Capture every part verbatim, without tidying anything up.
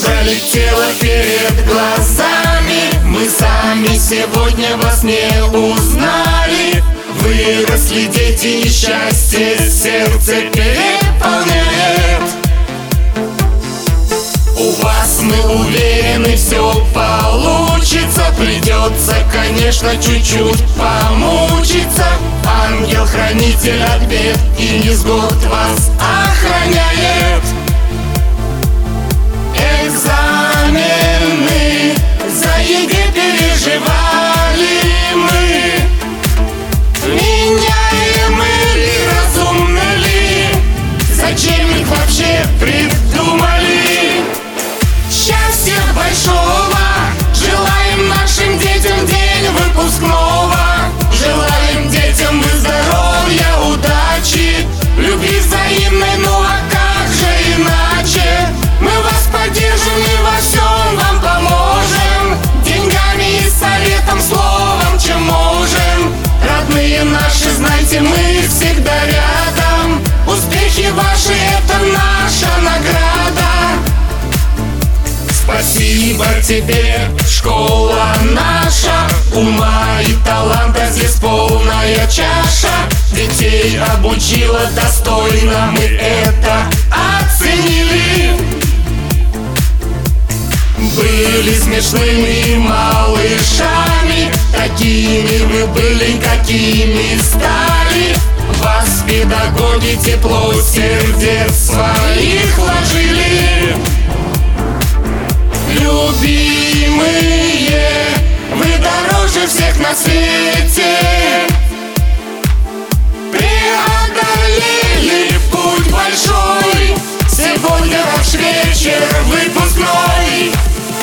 пролетела перед глазами. Мы сами сегодня вас не узнали. Выросли дети, и счастье сердце переполняет. У вас, мы уверены, все получится. Придется, конечно, чуть-чуть помучиться. Ангел-хранитель от бед и невзгод вас охраняет. Экзамены за ЕГЭ переживали мы. Меняемы ли, разумны ли? Зачем их вообще придумали? Счастья большого желаем нашим детям день выпускного. Желаем детям мы здоровья, удачи, любви взаимной, ну а как же иначе? Мы вас поддержим и во всем вам поможем. Деньгами и советом, словом, чем можем. Родные наши, знайте, мы всегда рядом. Успехи ваши — это наша награда. Спасибо тебе, школа наша. Ума и таланта здесь полная чаша. Детей обучила достойно, мы это оценили. Были смешными малышами, такими вы были, какими стали. Вас педагоги тепло сердец своих вложили. Любимые, вы дороже всех на свете. Преодолели путь большой, сегодня ваш вечер выпускной.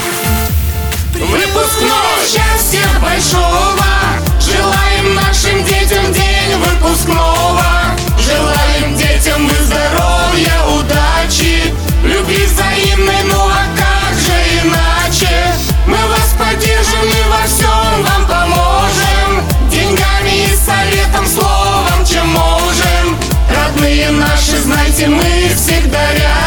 Выпускной! Счастья большого желаем нашим детям день выпускного. Желаем детям мы здоровья, удачи, любви взаимной, ну а как же иначе? Мы вас поддержим и во всем вам поможем. Деньгами и советом, словом, чем можем. Родные наши, знайте, мы всегда рядом.